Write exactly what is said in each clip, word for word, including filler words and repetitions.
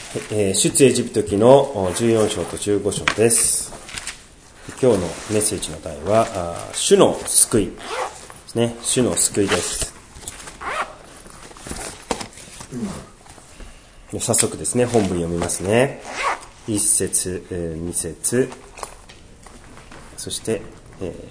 えー、出エジプト記のじゅうよん章とじゅうご章です。今日のメッセージの題はあ主の救いですね。主の救いです。うん、早速ですね、本文読みますね。一節、えー、二節、そして、えー、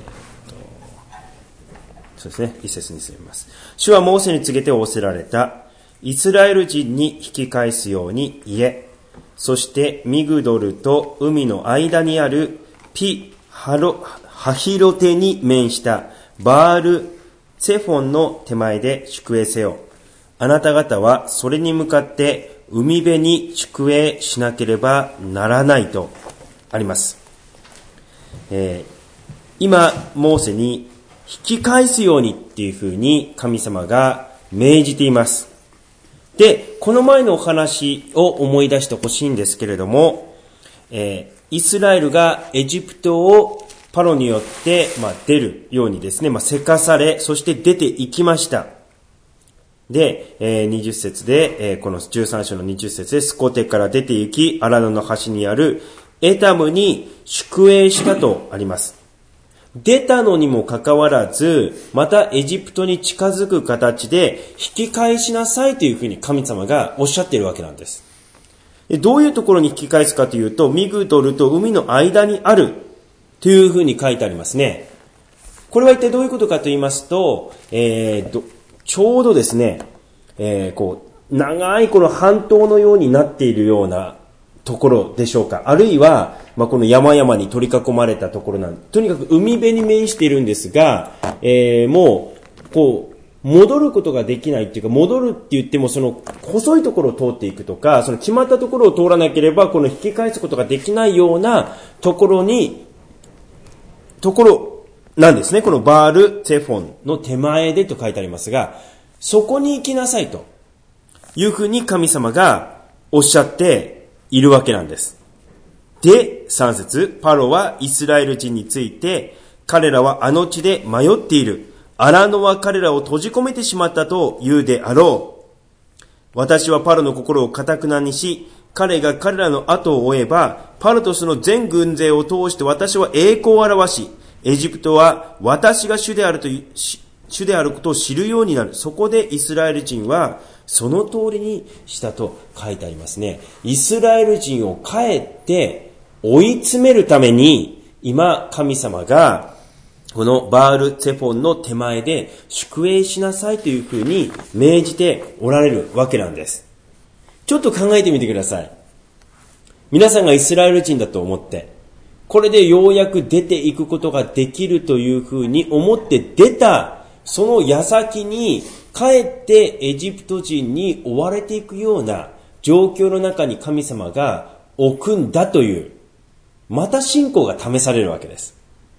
そうですね、一節に進みます。主はモーセに告げて仰せられた。イスラエル人に引き返すように言え。そしてミグドルと海の間にあるピハロハヒロテに面したバールツェフォンの手前で宿営せよ。あなた方はそれに向かって海辺に宿営しなければならないとあります。えー、今モーセに引き返すようにっていうふうに神様が命じています。で、この前のお話を思い出してほしいんですけれども、えー、イスラエルがエジプトをパロによって、まあ、出るようにですね、まあ、せかされ、そして出ていきました。で、えー、にじゅっ節で、えー、このじゅうさん章のにじゅっ節で、スコテから出て行き、アラノの端にあるエタムに宿営したとあります。出たのにもかかわらず、またエジプトに近づく形で引き返しなさいというふうに神様がおっしゃっているわけなんです。で、どういうところに引き返すかというと、ミグドルと海の間にあるというふうに書いてありますね。これは一体どういうことかと言いますと、えー、ちょうどですね、えー、こう長いこの半島のようになっているようなところでしょうか。あるいは、まあ、この山々に取り囲まれたところなんで、とにかく海辺に面しているんですが、えー、もう、こう、戻ることができないっていうか、戻るって言っても、その、細いところを通っていくとか、その決まったところを通らなければ、この引き返すことができないようなところに、ところなんですね。このバール・ツェフォンの手前でと書いてありますが、そこに行きなさいというふうに神様がおっしゃっているわけなんです。で、さん節、パロはイスラエル人について、彼らはあの地で迷っている。アラノは彼らを閉じ込めてしまったと言うであろう。私はパロの心を堅くなにし、彼が彼らの後を追えば、パロとその全軍勢を通して私は栄光を表し、エジプトは私が主であるという、主であることを知るようになる。そこでイスラエル人はその通りにしたと書いてありますね。イスラエル人を帰って追い詰めるために、今神様がこのバールツェフォンの手前で宿営しなさいというふうに命じておられるわけなんです。ちょっと考えてみてください。皆さんがイスラエル人だと思って、これでようやく出ていくことができるというふうに思って出たその矢先に帰ってエジプト人に追われていくような状況の中に神様が置くんだという、また信仰が試されるわけです。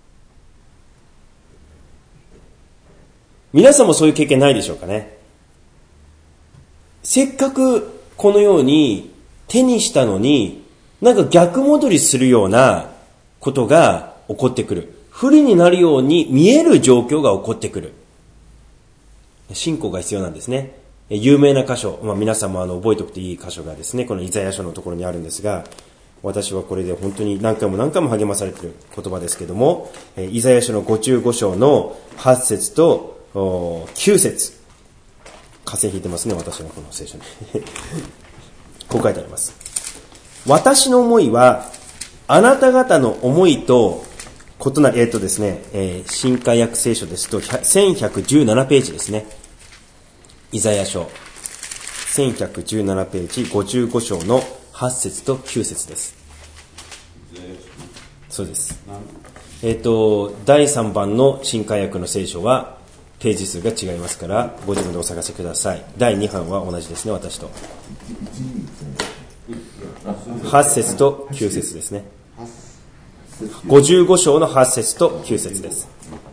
皆さんもそういう経験ないでしょうかね。せっかくこのように手にしたのに、なんか逆戻りするようなことが起こってくる。不利になるように見える状況が起こってくる。信仰が必要なんですね。有名な箇所、まあ、皆さんもあの覚えておくといい箇所がですね、このイザヤ書のところにあるんですが、私はこれで本当に何回も何回も励まされている言葉ですけども、イザヤ書のごじゅうご章のはち節ときゅう節、風邪ひいてますね、私のこの聖書にこう書いてあります。私の思いはあなた方の思いと異なり、えっとですね、えー、新海訳聖書ですとせんひゃくじゅうななページですね。イザヤ書せんひゃくじゅうななページごじゅうご章のはち節ときゅう節です。そうです。えっとだいさんばんの新海訳の聖書はページ数が違いますから、ご自分でお探しください。だいに版は同じですね、私と。はち節ときゅう節ですね。ごじゅうご章のはち節ときゅう節です。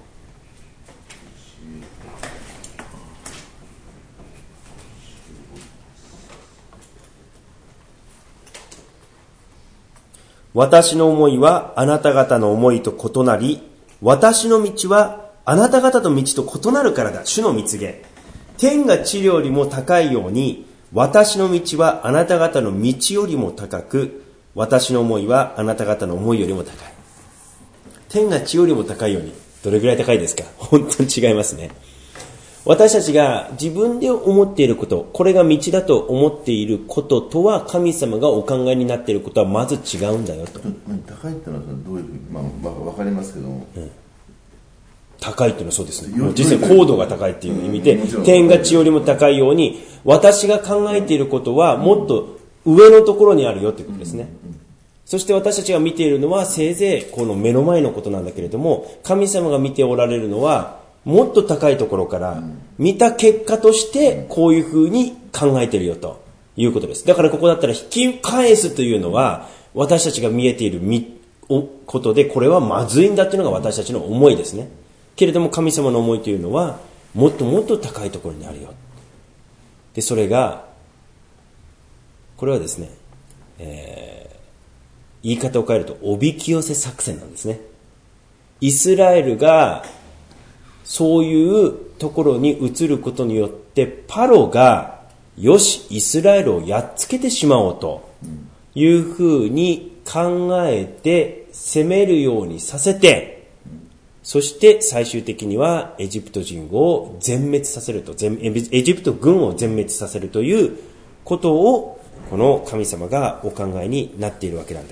私の思いはあなた方の思いと異なり、私の道はあなた方の道と異なるからだ。主の蜜げ。天が地よりも高いように、 私の道はあなた方の道よりも高く、私の思いはあなた方の思いよりも高い。天が地よりも高いように、どれぐらい高いですか？本当に違いますね。私たちが自分で思っていること、これが道だと思っていることとは、神様がお考えになっていることはまず違うんだよと。 高いってのはどういうふうに、まあ、わかりますけども、うん、 高いっていうのはそうですね。もう実際高度が高いっていう意味で、天が地よりも高いように、私が考えていることはもっと上のところにあるよということですね。そして私たちが見ているのはせいぜいこの目の前のことなんだけれども、神様が見ておられるのはもっと高いところから見た結果としてこういうふうに考えているよということです。だからここだったら引き返すというのは私たちが見えていることで、これはまずいんだというのが私たちの思いですね。けれども神様の思いというのはもっともっと高いところにあるよ。で、それがこれはですね、えー、言い方を変えるとおびき寄せ作戦なんですね。イスラエルがそういうところに移ることによってパロがよしイスラエルをやっつけてしまおうというふうに考えて攻めるようにさせて、そして最終的にはエジプト人を全滅させると、エジプト軍を全滅させるということをこの神様がお考えになっているわけなんです。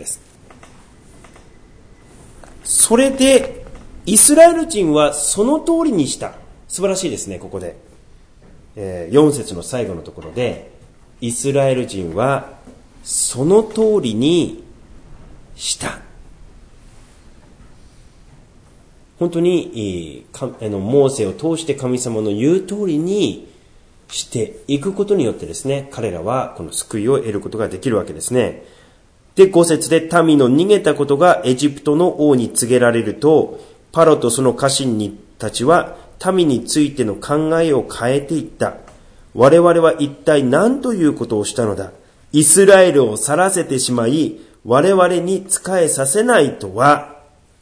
それでイスラエル人はその通りにした。素晴らしいですね。ここで、えー、よん節の最後のところでイスラエル人はその通りにした。本当にかあのモーセを通して神様の言う通りにしていくことによってですね、彼らはこの救いを得ることができるわけですね。で、ご節で民の逃げたことがエジプトの王に告げられると、パロとその家臣たちは民についての考えを変えていった。我々は一体何ということをしたのだ。イスラエルを去らせてしまい、我々に仕えさせないとは。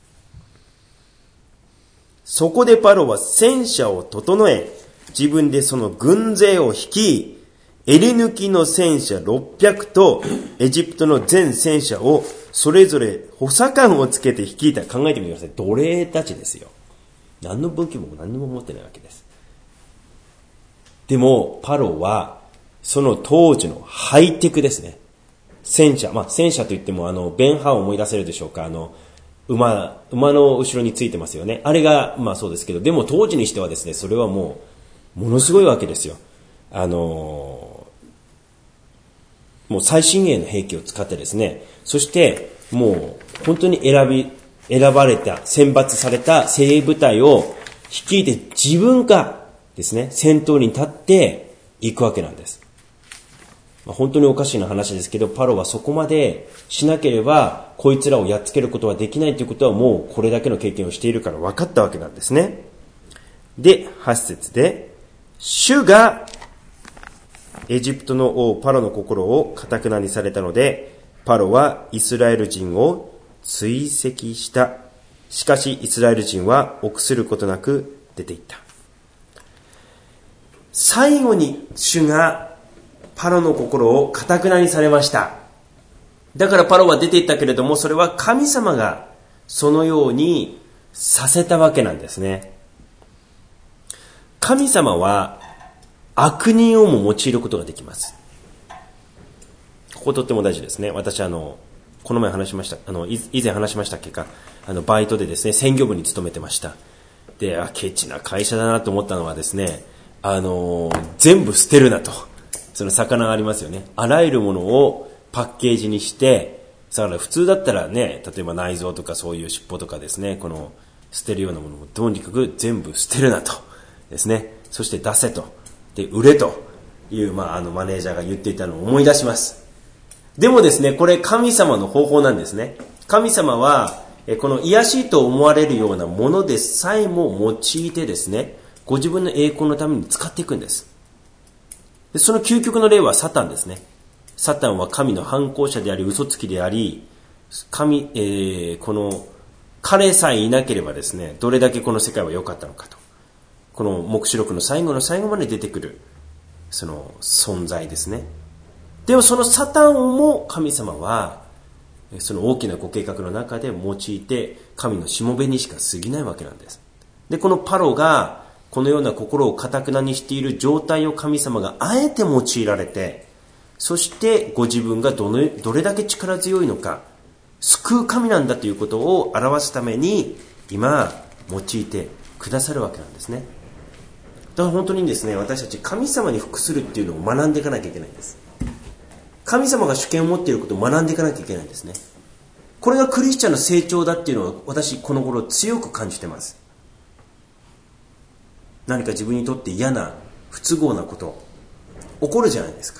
そこでパロは戦車を整え、自分でその軍勢を率い、襟抜きの戦車ろっぴゃくとエジプトの全戦車をそれぞれ補佐官をつけて率いた。考えてみてください。奴隷たちですよ。何の武器も何も持ってないわけです。でもパロはその当時のハイテクですね。戦車、まあ戦車といってもあのベンハーを思い出せるでしょうか。あの馬馬の後ろについてますよね。あれがまあそうですけど、でも当時にしてはですね、それはもうものすごいわけですよ。あのもう最新鋭の兵器を使ってですね、そしてもう本当に選び選ばれた選抜された精鋭部隊を率いて自分がですね戦闘に立っていくわけなんです。まあ、本当におかしいな話ですけど、パロはそこまでしなければこいつらをやっつけることはできないということはもうこれだけの経験をしているから分かったわけなんですね。で、はち節で主がエジプトの王パロの心を堅くなにされたので、パロはイスラエル人を追跡した。しかしイスラエル人は臆することなく出ていった。最後に主がパロの心を堅くなにされました。だからパロは出ていったけれども、それは神様がそのようにさせたわけなんですね。神様は悪人をも用いることができます。こことっても大事ですね。私あのこの前話しました、あの以前話しましたっけか、あのバイトでですね鮮魚部に勤めてました。で、あケチな会社だなと思ったのはですね、あの全部捨てるなと。その魚がありますよね。あらゆるものをパッケージにして、だから普通だったらね、例えば内臓とかそういう尻尾とかですね、この捨てるようなものをとにかく全部捨てるなとですね。そして出せと。で、売れという、まあ、あの、マネージャーが言っていたのを思い出します。でもですね、これ神様の方法なんですね。神様は、この癒しいと思われるようなものでさえも用いてですね、ご自分の栄光のために使っていくんです。で、その究極の例はサタンですね。サタンは神の反抗者であり、嘘つきであり、神、えー、この、彼さえいなければですね、どれだけこの世界は良かったのかと。この黙示録の最後の最後まで出てくるその存在ですね。でもそのサタンも神様はその大きなご計画の中で用いて神のしもべにしか過ぎないわけなんです。で、このパロがこのような心を堅くなにしている状態を神様があえて用いられて、そしてご自分がどのどれだけ力強いのか、救う神なんだということを表すために今用いてくださるわけなんですね。だから本当にですね、私たち神様に服するっていうのを学んでいかなきゃいけないんです。神様が主権を持っていることを学んでいかなきゃいけないんですね。これがクリスチャンの成長だっていうのを私この頃強く感じてます。何か自分にとって嫌な不都合なこと起こるじゃないですか。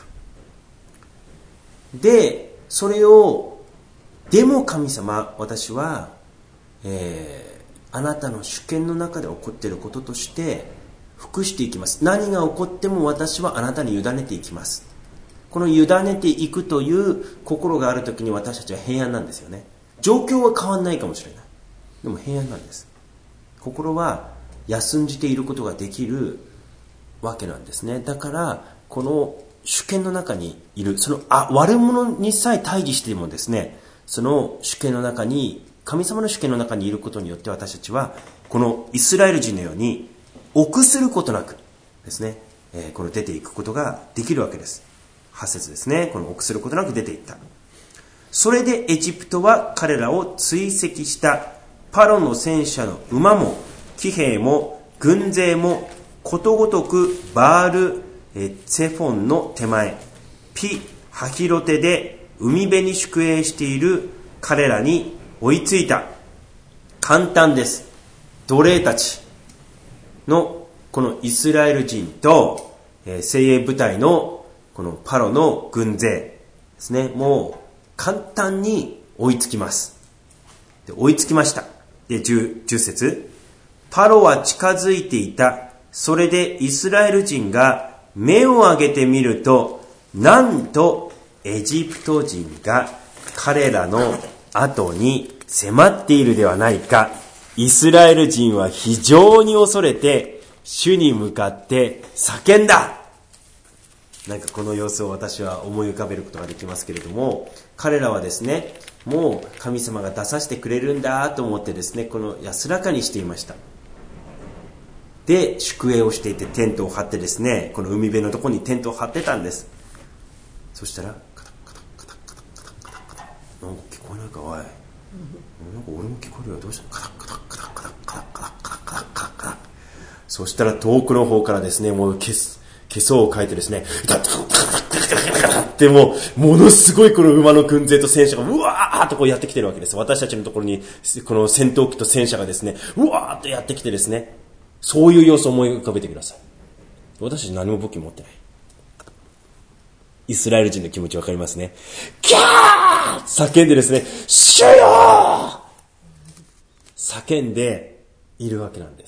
で、それをでも神様、私は、えー、あなたの主権の中で起こっていることとして服していきます。何が起こっても私はあなたに委ねていきます。この委ねていくという心があるときに私たちは平安なんですよね。状況は変わらないかもしれない。でも平安なんです。心は休んじていることができるわけなんですね。だからこの主権の中にいる、そのあ悪者にさえ対峙してもですね、その主権の中に、神様の主権の中にいることによって私たちはこのイスラエル人のように臆することなくですね、えー、この出ていくことができるわけです。はち節ですね。この臆することなく出ていった。それでエジプトは彼らを追跡したパロの戦車の馬も騎兵も軍勢もことごとくバールツェフォンの手前ピハヒロテで海辺に宿営している彼らに追いついた。簡単です。奴隷たちのこのイスラエル人と精鋭部隊のこのパロの軍勢ですね、もう簡単に追いつきます。で追いつきました。で 10, 10節、パロは近づいていた。それでイスラエル人が目を上げてみると、なんとエジプト人が彼らの後に迫っているではないか。イスラエル人は非常に恐れて主に向かって叫んだ。なんかこの様子を私は思い浮かべることができますけれども、彼らはですね、もう神様が出させてくれるんだと思ってですね、この安らかにしていました。で宿営をしていてテントを張ってですね、この海辺のところにテントを張ってたんです。そしたらカタカタカタカタカタカタカタ、なんか聞こえないかおい、なんか俺も聞こえるよ、どうしたカタカタカタカタカタカタカタカタカタカタ。そしたら遠くの方からですね、もう消す化粧を変えてですね、でもものすごいこの馬の軍勢と戦車がうわーっとこうやってきてるわけです。私たちのところにこの戦闘機と戦車がですね、うわーっとやってきてですね、そういう様子を思い浮かべてください。私たち何も武器持ってない。イスラエル人の気持ちわかりますね。キャー叫んでですね、主よ叫んでいるわけなんです。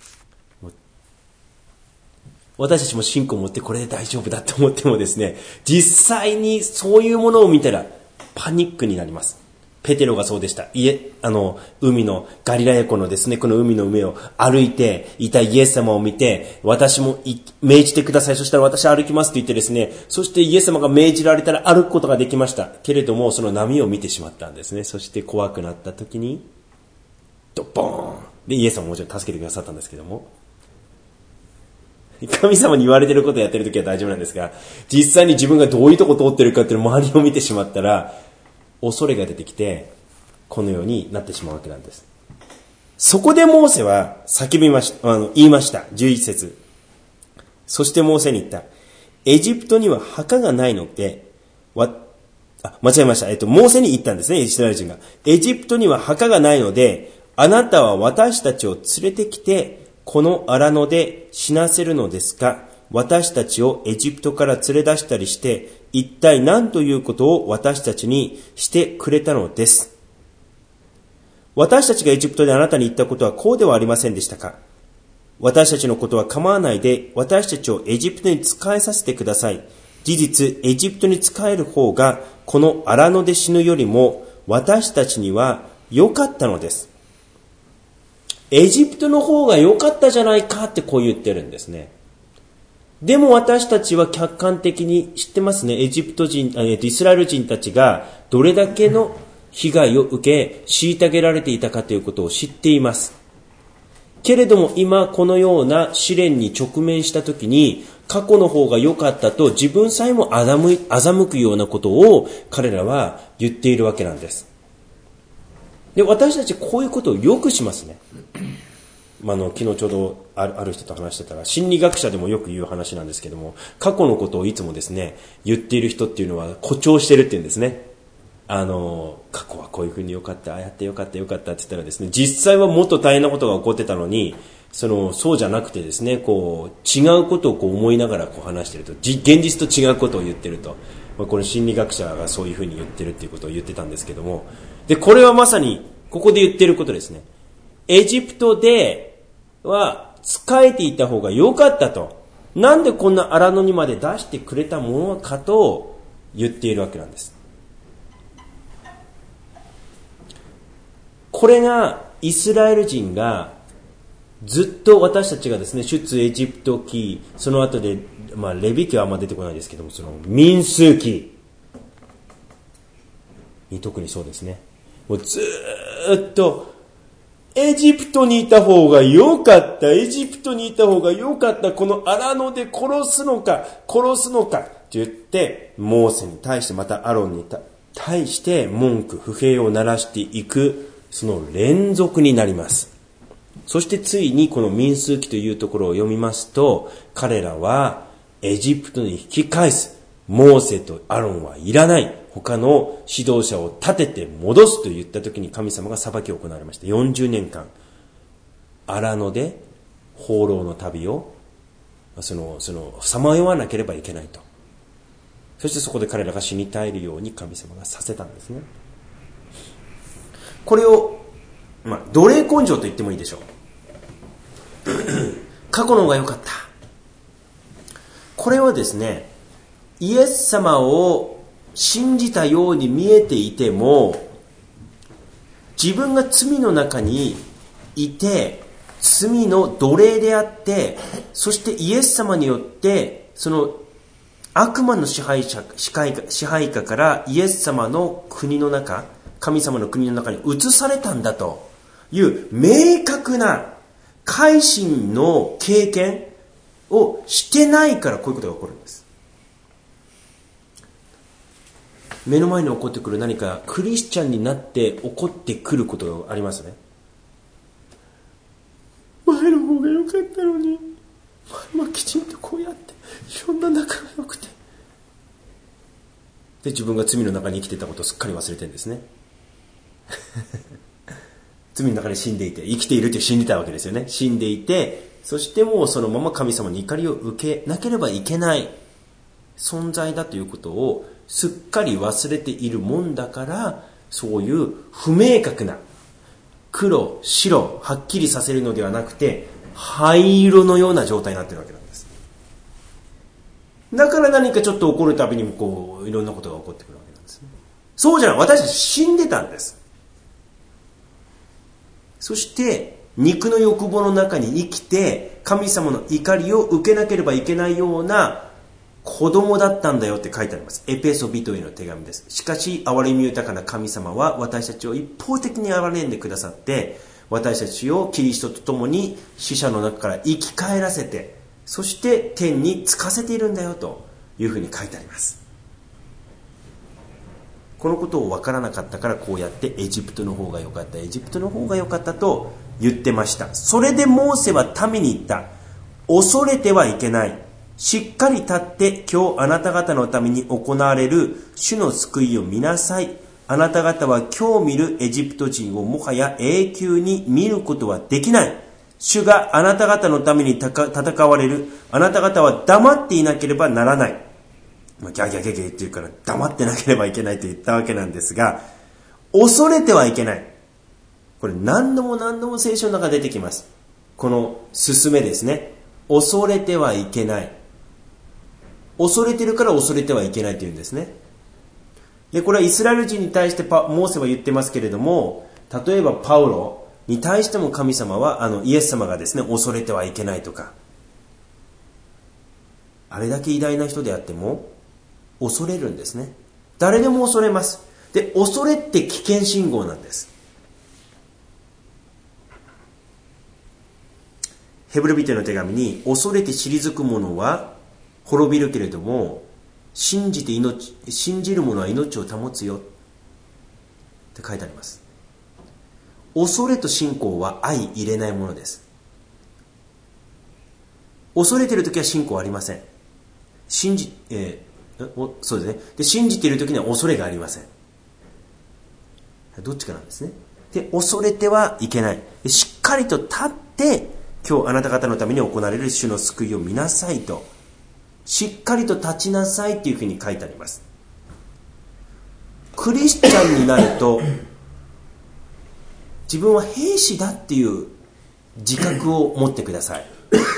私たちも信仰を持ってこれで大丈夫だと思ってもですね、実際にそういうものを見たらパニックになります。ペテロがそうでした。いえ、あの、海の、ガリラヤ湖のですね、この海の上を歩いていたイエス様を見て、私も命じてください。そしたら私は歩きますと言ってですね、そしてイエス様が命じられたら歩くことができました。けれども、その波を見てしまったんですね。そして怖くなった時に、ドッボーンで、イエス様ももちろん助けてくださったんですけども、神様に言われてることをやってる時は大丈夫なんですが、実際に自分がどういうとこ通ってるかっていう周りを見てしまったら、恐れが出てきて、このようになってしまうわけなんです。そこでモーセは叫びました、あの、言いました。じゅういち節。そしてモーセに言った。エジプトには墓がないので、わ、あ、間違えました。えっと、モーセに言ったんですね、イスラエル人が。エジプトには墓がないので、あなたは私たちを連れてきて、この荒野で死なせるのですか？私たちをエジプトから連れ出したりして、一体何ということを私たちにしてくれたのです。私たちがエジプトであなたに言ったことはこうではありませんでしたか？私たちのことは構わないで、私たちをエジプトに仕えさせてください。事実、エジプトに仕える方が、この荒野で死ぬよりも、私たちには良かったのです。エジプトの方が良かったじゃないかってこう言ってるんですね。 でも私たちは客観的に知ってますね。エジプト人、えっと、イスラエル人たちがどれだけの被害を受け、虐げられていたかということを知っています。けれども今このような試練に直面したときに、過去の方が良かったと自分さえも欺くようなことを彼らは言っているわけなんです。で、私たちこういうことをよくしますね。まあ、あの昨日ちょうどある、ある人と話してたら、心理学者でもよく言う話なんですけども、過去のことをいつもですね言っている人っていうのは誇張してるっていうんですね。あの過去はこういうふうに良かった、ああやって良かった良かったって言ったらですね、実際はもっと大変なことが起こってたのに、そのそうじゃなくてですね、こう違うことをこう思いながらこう話してると、現実と違うことを言ってると、まあ、これ心理学者がそういうふうに言ってるっていうことを言ってたんですけども、でこれはまさにここで言ってることですね。エジプトでは仕えていた方が良かったと、なんでこんな荒野にまで出してくれたものかと言っているわけなんです。これがイスラエル人がずっと、私たちがですね、出エジプト記、その後で、まあ、レビ記はあんま出てこないですけども、その民数記に特にそうですね、もうずーっとエジプトにいた方が良かった、エジプトにいた方が良かった、この荒野で殺すのか殺すのかって言って、モーセに対して、またアロンに対して文句不平を鳴らしていく、その連続になります。そしてついにこの民数記というところを読みますと、彼らはエジプトに引き返す。モーセとアロンはいらない。他の指導者を立てて戻すと言った時に、神様が裁きを行われました。よんじゅうねんかん荒野で放浪の旅をそのそのさまよわなければいけないと。そしてそこで彼らが死に絶えるように神様がさせたんですね。これを、まあ、奴隷根性と言ってもいいでしょう。過去の方が良かった。これはですね、イエス様を信じたように見えていても、自分が罪の中にいて、罪の奴隷であって、そしてイエス様によってその悪魔の支配者、支配下、支配下からイエス様の国の中、神様の国の中に移されたんだという明確な改心の経験をしてないから、こういうことが起こるんです。目の前に起こってくる何かクリスチャンになって起こってくることがありますね。前の方が良かったのに、前はきちんとこうやっていろんな仲が良くて、で自分が罪の中に生きていたことをすっかり忘れてるんですね。罪の中に死んでいて、生きているという死んでたわけですよね。死んでいて、そしてもうそのまま神様に怒りを受けなければいけない存在だということをすっかり忘れているもんだから、そういう不明確な黒白はっきりさせるのではなくて、灰色のような状態になっているわけなんです。だから何かちょっと起こるたびにこういろんなことが起こってくるわけなんですね。そうじゃない、私たち死んでたんです。そして肉の欲望の中に生きて、神様の怒りを受けなければいけないような子供だったんだよって書いてあります。エペソビトへの手紙です。しかし憐れみ豊かな神様は私たちを一方的に憐れんでくださって、私たちをキリストと共に死者の中から生き返らせて、そして天に着かせているんだよというふうに書いてあります。このことを分からなかったから、こうやってエジプトの方が良かった、エジプトの方が良かったと言ってました。それでモーセは民に言った。恐れてはいけない。しっかり立って今日あなた方のために行われる主の救いを見なさい。あなた方は今日見るエジプト人をもはや永久に見ることはできない。主があなた方のために戦われる。あなた方は黙っていなければならない。まあ、ギャギャギャギャ言ってるから黙ってなければいけないと言ったわけなんですが、恐れてはいけない。これ何度も何度も聖書の中で出てきます。この勧めですね。恐れてはいけない。恐れてるから恐れてはいけないというんですね。で、これはイスラエル人に対してパモーセは言ってますけれども、例えばパウロに対しても神様は、あのイエス様がですね、恐れてはいけないとか、 あれだけ偉大な人であっても恐れるんですね。誰でも恐れます。で、恐れって危険信号なんです。ヘブル人への手紙に、恐れて退く者は滅びるけれども、信じて命、信じる者は命を保つよって書いてあります。恐れと信仰は相入れないものです。恐れているときは信仰はありません。信じ、えー、おそうですね。で、信じているときには恐れがありません。どっちかなんですね。で、恐れてはいけない。で、しっかりと立って、今日あなた方のために行われる主の救いを見なさいと、しっかりと立ちなさいというふうに書いてあります。クリスチャンになると、自分は兵士だっていう自覚を持ってください。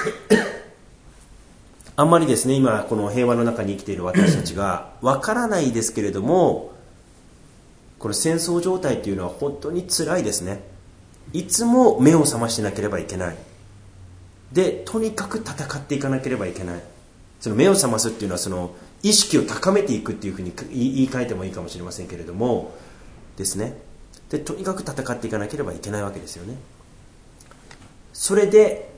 あんまりですね、今この平和の中に生きている私たちがわからないですけれども、これ戦争状態っていうのは本当に辛いですね。いつも目を覚ましてなければいけない。で、とにかく戦っていかなければいけない。その目を覚ますっていうのはその意識を高めていくっていうふうに言い換えてもいいかもしれませんけれどもですね。で、とにかく戦っていかなければいけないわけですよね。それで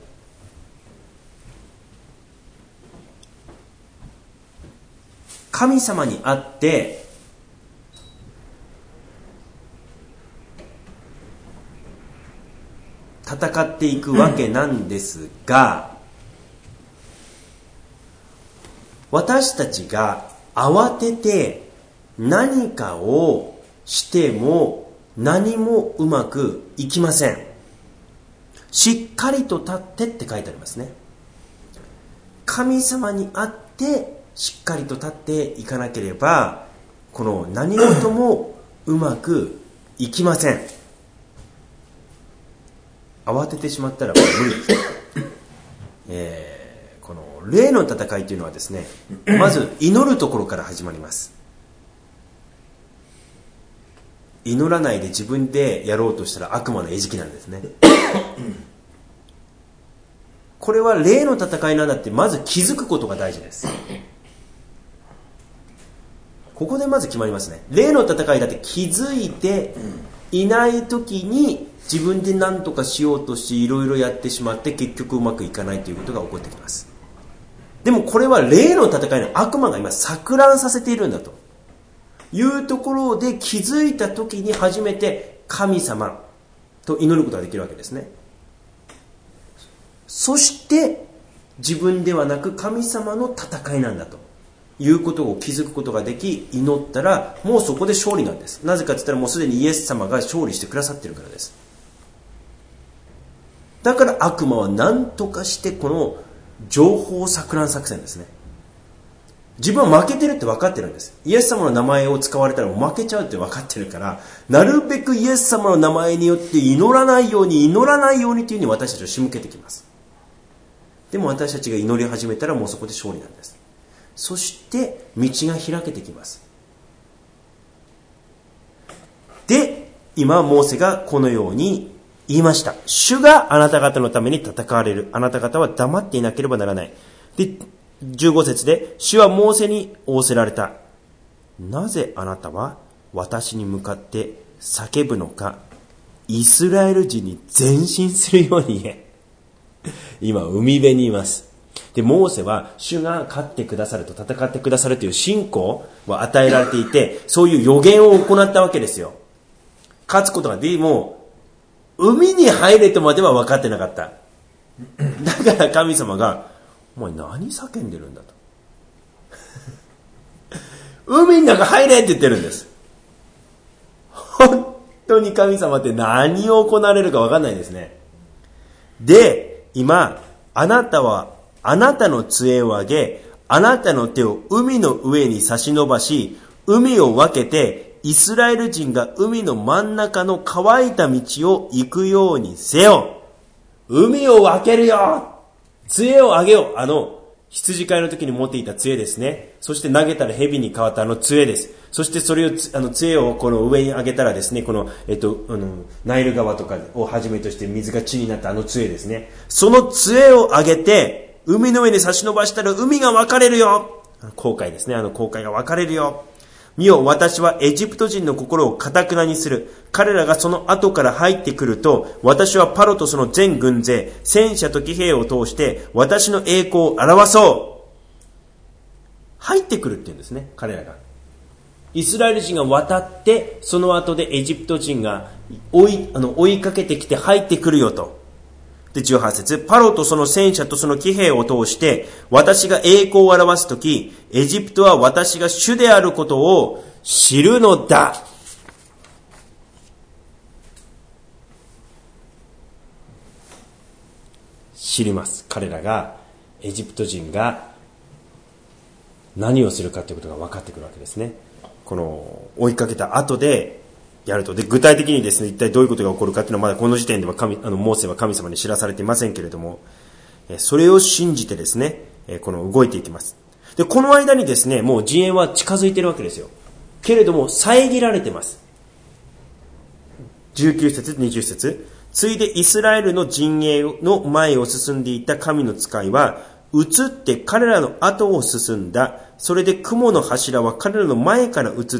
神様にあって戦っていくわけなんですが、私たちが慌てて何かをしても何もうまくいきません。しっかりと立ってって書いてありますね。神様にあってしっかりと立っていかなければ、この何事もうまくいきません。慌ててしまったらもう無理です。えー、この霊の戦いというのはですね、まず祈るところから始まります。祈らないで自分でやろうとしたら悪魔の餌食なんですね。これは霊の戦いなんだってまず気づくことが大事です。ここでまず決まりますね。霊の戦いだって気づいていない時に自分で何とかしようとしていろいろやってしまって結局うまくいかないということが起こってきます。でもこれは霊の戦いの悪魔が今錯乱させているんだというところで気づいた時に初めて神様と祈ることができるわけですね。そして自分ではなく神様の戦いなんだということを気づくことができ、祈ったらもうそこで勝利なんです。なぜかと言ったらもうすでにイエス様が勝利してくださっているからです。だから悪魔は何とかしてこの情報錯乱作戦ですね。自分は負けてるって分かってるんです。イエス様の名前を使われたら負けちゃうって分かってるから、なるべくイエス様の名前によって祈らないように祈らないようにというふうに私たちを仕向けてきます。でも私たちが祈り始めたらもうそこで勝利なんです。そして道が開けてきます。で、今モーセがこのように言いました。主があなた方のために戦われる。あなた方は黙っていなければならない。で、じゅうご節で、主はモーセに仰せられた。なぜあなたは私に向かって叫ぶのか。イスラエル人に前進するように言え。今、海辺にいます。で、モーセは主が勝ってくださると、戦ってくださるという信仰を与えられていて、そういう予言を行ったわけですよ。勝つことがでも、海に入れとまでは分かってなかった。だから神様が、お前何叫んでるんだと。海の中入れって言ってるんです。本当に神様って何を行われるか分かんないですね。で、今、あなたは、あなたの杖を上げ、あなたの手を海の上に差し伸ばし、海を分けて、イスラエル人が海の真ん中の乾いた道を行くようにせよ。海を分けるよ。杖を上げよう。あの、羊飼いの時に持っていた杖ですね。そして投げたら蛇に変わったあの杖です。そしてそれを、あの杖をこの上に上げたらですね、この、えっと、あの、ナイル川とかをはじめとして水が血になったあの杖ですね。その杖を上げて、 海の上に差し伸ばしたら海が分かれるよ。航海ですね。あの航海が分かれるよ。見よ、私はエジプト人の心を堅くなにする。彼らがその後から入ってくると、私はパロとその全軍勢、戦車と騎兵を通して私の栄光を表そう。入ってくるって言うんですね、彼らが。イスラエル人が渡って、その後でエジプト人が追い、あの追いかけてきて入ってくるよと。で、じゅうはち節、パロとその戦車とその騎兵を通して、私が栄光を表すとき、エジプトは私が主であることを知るのだ。知ります。彼らが、エジプト人が何をするかということが分かってくるわけですね。この追いかけた後でやると。で、具体的にですね、一体どういうことが起こるかというのはまだこの時点では神、あの、モーセは神様に知らされていませんけれども、それを信じてですね、この動いていきます。で、この間にですね、もう陣営は近づいているわけですよ。けれども、遮られています。じゅうきゅう節、にじゅう節。ついでイスラエルの陣営の前を進んでいた神の使いは、移って彼らの後を進んだ。それで雲の柱は彼らの前から移って、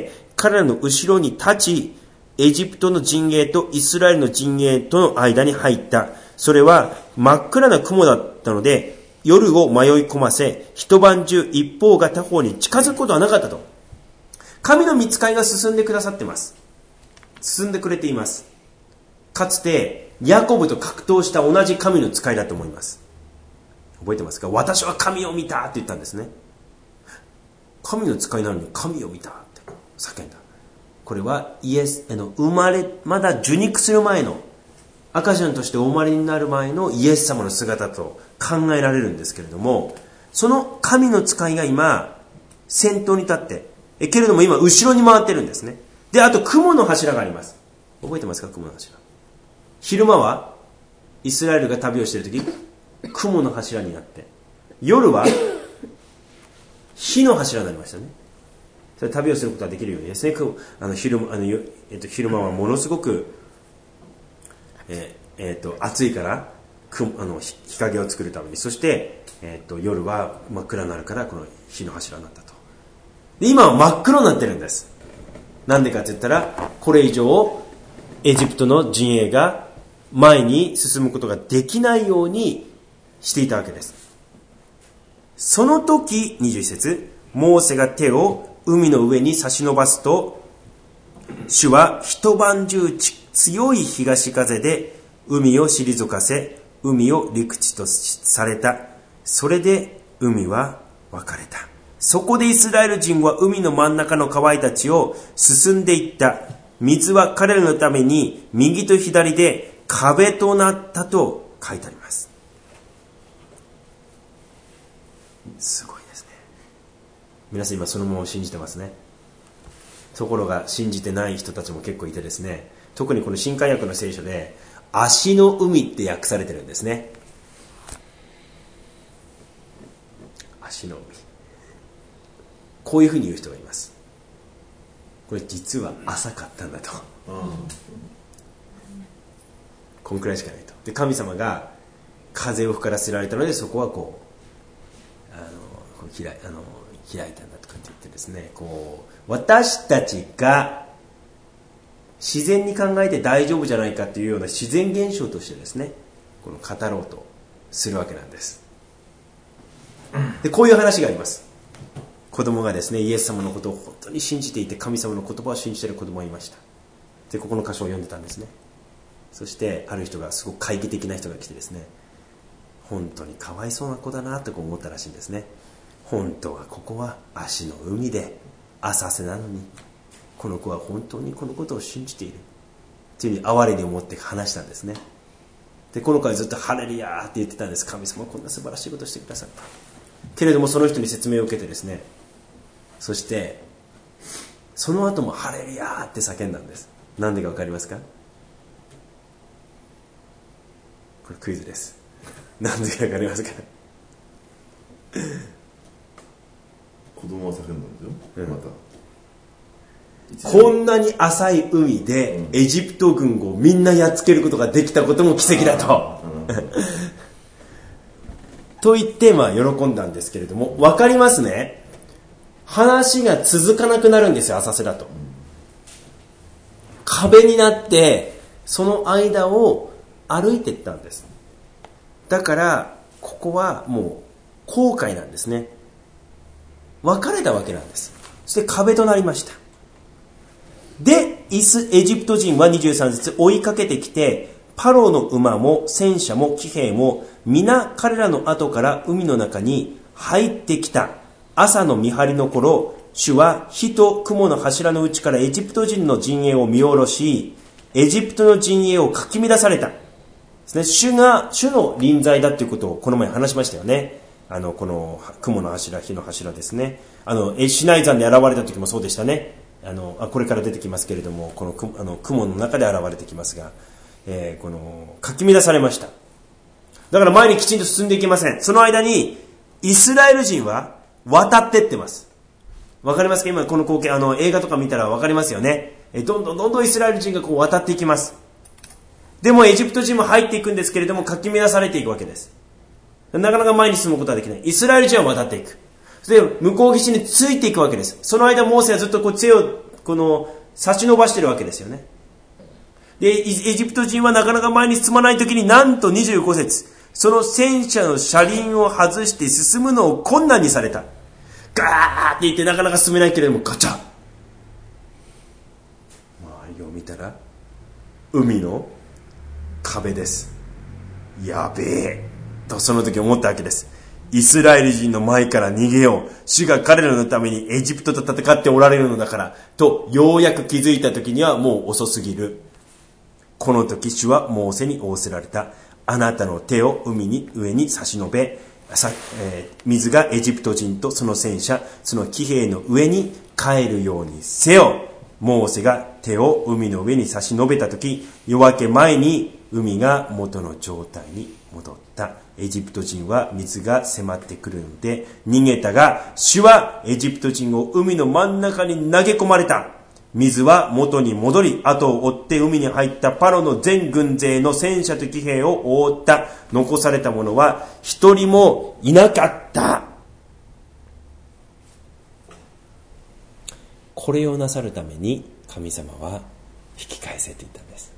彼らの後ろに立ち、エジプトの陣営とイスラエルの陣営との間に入った。それは真っ暗な雲だったので、夜を迷い込ませ、一晩中一方が他方に近づくことはなかったと。神の御使いが進んでくださってます。進んでくれています。かつて、ヤコブと格闘した同じ神の使いだと思います。覚えてますか？私は神を見たって言ったんですね。神の使いなのに神を見たって叫んだ。これはイエス、あの、生まれ、まだ受肉する前の、赤ちゃんとしてお生まれになる前のイエス様の姿と考えられるんですけれども、その神の使いが今、先頭に立って、えけれども今、後ろに回ってるんですね。で、あと雲の柱があります。覚えてますか？雲の柱。昼間は、イスラエルが旅をしているとき、雲の柱になって、夜は、火の柱になりましたね。それ旅をすることができるようにですね。あの 昼, あの、えっと、昼間はものすごく、えーえー、と暑いからくあの日陰を作るために、そして、えー、と夜は真っ暗になるからこの火の柱になったと。で今は真っ黒になってるんです。なんでかって言ったら、これ以上エジプトの陣営が前に進むことができないようにしていたわけです。その時、にじゅういち節、モーセが手を海の上に差し伸ばすと、主は一晩中強い東風で海を退かせ、海を陸地とされた。それで海は分かれた。そこでイスラエル人は海の真ん中の川たちを進んでいった。水は彼らのために右と左で壁となったと書いてあります。すごいですね。皆さん今そのまま信じてますね。ところが信じてない人たちも結構いてですね、特にこの新海訳の聖書で足の海って訳されてるんですね。足の海、こういうふうに言う人がいます。これ実は浅かったんだと、うん、こんくらいしかないと。で神様が風を吹からせられたので、そこはこうあのこう開いあの開いたんだとかって言ってですね、こう私たちが自然に考えて大丈夫じゃないかというような自然現象としてですね、この語ろうとするわけなんです。でこういう話があります。子供がですね、イエス様のことを本当に信じていて、神様の言葉を信じている子供がいました。でここの箇所を読んでたんですね。そしてある人がすごく懐疑的な人が来てですね、本当にかわいそうな子だなと思ったらしいんですね。本当はここは足の海で浅瀬なのに、この子は本当にこのことを信じているというふうに哀れに思って話したんですね。でこの子はずっとハレルヤーって言ってたんです。神様はこんな素晴らしいことをしてくださったけれども、その人に説明を受けてですね、そしてその後もハレルヤーって叫んだんです。なんでか分かりますか？これクイズです。なんでか分かりますか？ 子供は叫んだんですよ、うん、またこんなに浅い海でエジプト軍をみんなやっつけることができたことも奇跡だと、 と言ってまあ喜んだんですけれども、わかりますね。話が続かなくなるんですよ、浅瀬だと。壁になってその間を歩いていったんです。だからここはもう後悔なんですね。別れたわけなんです。そして壁となりました。でイスエジプト人はにじゅうさん節追いかけてきて、パロの馬も戦車も騎兵も皆彼らの後から海の中に入ってきた。朝の見張りの頃、主は火と雲の柱のうちからエジプト人の陣営を見下ろし、エジプトの陣営をかき乱された。ですね、主が主の臨在だということをこの前話しましたよね。あのこの雲の柱、火の柱ですね。あのシナイ山で現れた時もそうでしたね。あのあこれから出てきますけれども、このあの雲の中で現れてきますが、えー、このかき乱されました。だから前にきちんと進んでいけません。その間にイスラエル人は渡ってってます。わかりますか？今この光景、あの映画とか見たらわかりますよね。えどんどんどんどんイスラエル人がこう渡っていきます。でもエジプト人も入っていくんですけれども、かき乱されていくわけです。なかなか前に進むことはできない。イスラエル人は渡っていく。で向こう岸についていくわけです。その間モーセはずっとこう杖をこの差し伸ばしているわけですよね。でエジプト人はなかなか前に進まないときに、なんとにじゅうご節、その戦車の車輪を外して進むのを困難にされた。ガーって言ってなかなか進めないけれども、ガチャッ、周りを見たら海の壁です。やべえとその時思ったわけです。イスラエル人の前から逃げよう、主が彼らのためにエジプトと戦っておられるのだからとようやく気づいた時にはもう遅すぎる。この時主はモーセに仰せられた。あなたの手を海に上に差し伸べ、さ、えー、水がエジプト人とその戦車、その騎兵の上に帰るようにせよ。モーセが手を海の上に差し伸べた時、夜明け前に海が元の状態に戻った。エジプト人は水が迫ってくるので逃げたが、主はエジプト人を海の真ん中に投げ込まれた。水は元に戻り、後を追って海に入ったパロの全軍勢の戦車と騎兵を覆った。残された者は一人もいなかった。これをなさるために神様は引き返せと言ったんです。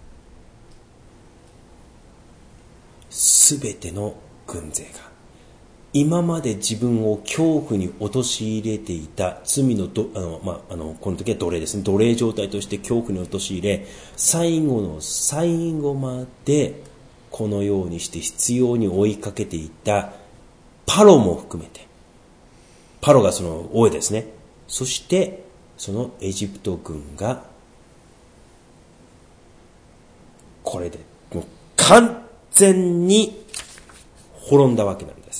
すべての軍勢が今まで自分を恐怖に陥れていた罪のどあの、まあ、あのこの時は奴隷ですね、奴隷状態として恐怖に陥れ、最後の最後までこのようにして必要に追いかけていたパロも含めて、パロがその王ですね、そしてそのエジプト軍がこれでもう完全に滅んだわけなんです。